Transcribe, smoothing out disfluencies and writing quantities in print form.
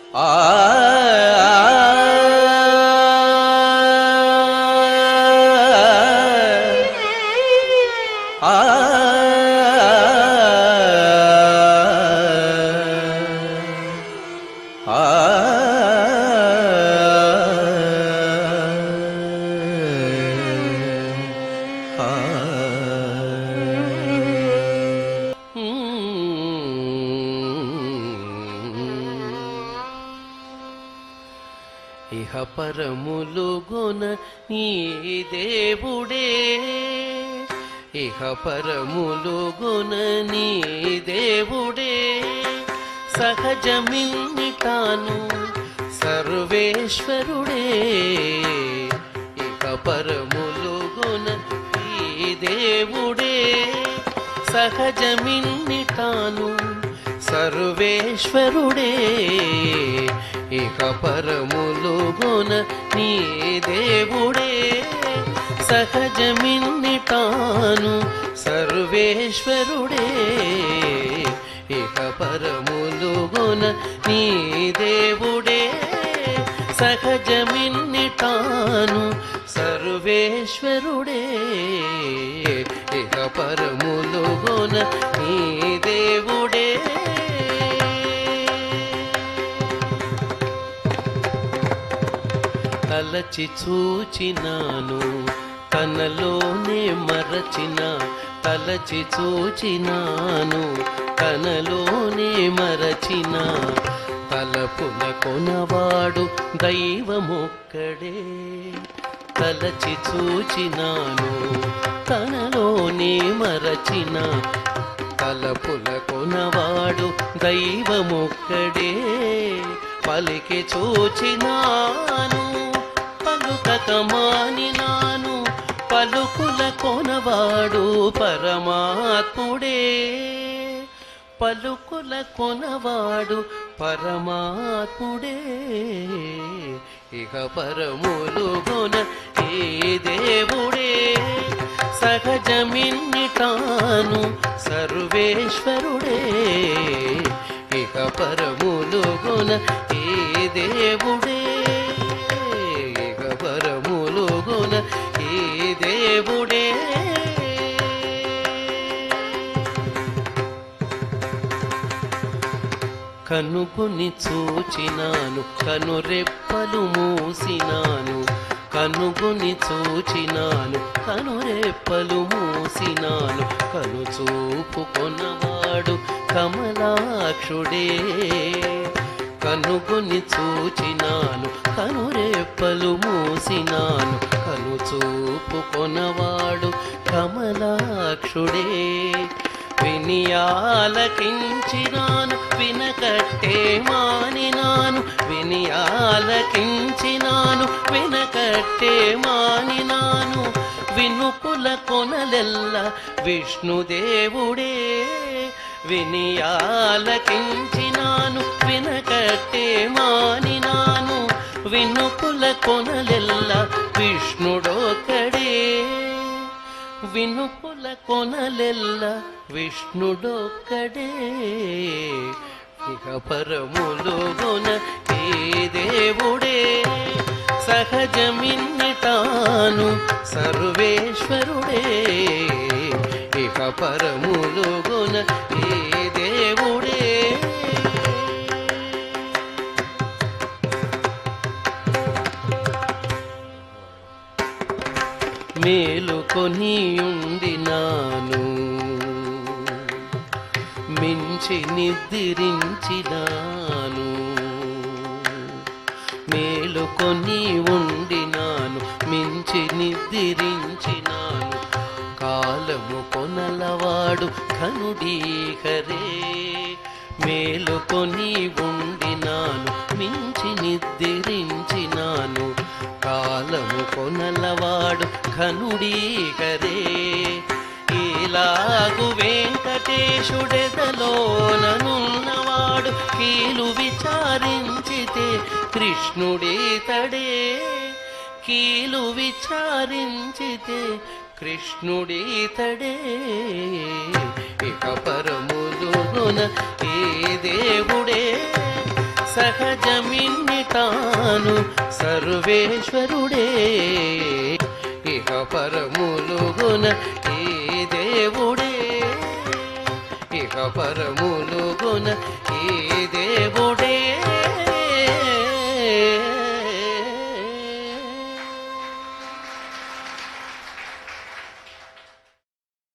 ఇహ పరములుగున నీ దేవుడే, ఇహ పరములుగున నీ దేవుడే, సహజమిన్నిటాను సర్వేశ్వరుడే. ఇహ పరములుగున నీ దేవుడే, సహజమిన్నిటాను సర్వేశ్వరుడే. ఇక పరములుగున నీ దేవుడే, సహజమిన్నిటాను సర్వేశ్వరుడే. ఇక పరములుగున నీ దేవుడే, సహజమిన్నిటాను సర్వేశ్వరుడే. ఇక పరములుగున నీ దేవుడే. తలచి చూచినాను తనలోనే మరచిన, తలచి చూచినాను తనలోనే మరచిన, తలపుల కొనవాడు దైవమొక్కడే. తలచి చూచినాను తనలోనే మరచిన, తలపుల కొనవాడు దైవమొక్కడే. పలికి చూచినాను పలుకక మానినాను, పలుకుల కొనవాడు పరమాత్ముడే. పలుకుల కొనవాడు పరమాత్ముడే. ఇక పరములుగున ఏ దేవుడే, సహజమిన్నిటాను సర్వేశ్వరుడే. ఇక పరములుగున ఏ దేవుడే, ఇక పరములుగున ఏ దేవుడే. కనుగుని చూచినాను కనురెప్పలు మూసినాను, కనుగుని చూచినాను కనురెప్పలు మూసినాను, కను చూపు కొనవాడు కమలాక్షుడే. కనుగుని చూచినాను కనురెప్పలు మూసినాను, కను చూపు కొనవాడు కమలాక్షుడే. వినియాలకించినాను వినకట్టే మానినాను, వినియాలకించినాను వినకట్టే మానినాను, వినుకుల కొనలెల్ల విష్ణుదేవుడే. వినియాలకించినాను వినకట్టే మానినాను, వినుకుల కొనలెల్ల విష్ణుడొక్కడే. వినుకుల కొనలెల్ల విష్ణుడొక్కడే. ఇక పరములుగున ఏ దేవుడే, సహజమిన్నిటాను సర్వేశ్వరుడే. ఇక పరములుగున ఏ దేవుడే. మేలుకొనియుండినాను మించి నిద్రించినాను, మేలుకొని ఉండినాను మించి నిద్రించినాను, కాలము కొనలవాడు ఘనుడీహరే. మేలుకొని ఉండినాను మించి నిద్రించినాను, కాలము కొనలవాడు ఘనుడీహరే. ఈలాగు వెంకటేశుడెదలోననున్నవాడు, కీలు విచారించితే కృష్ణుడీతడే. కీలు విచారించితే కృష్ణుడీతడే. ఇక పరములుగున ఏ దేవుడే, సహజమిన్ని తాను సర్వేశ్వరుడే ఇహ పరములుగున ఈ దేవుడే ఇహ పరములుగున ఈ దేవుడే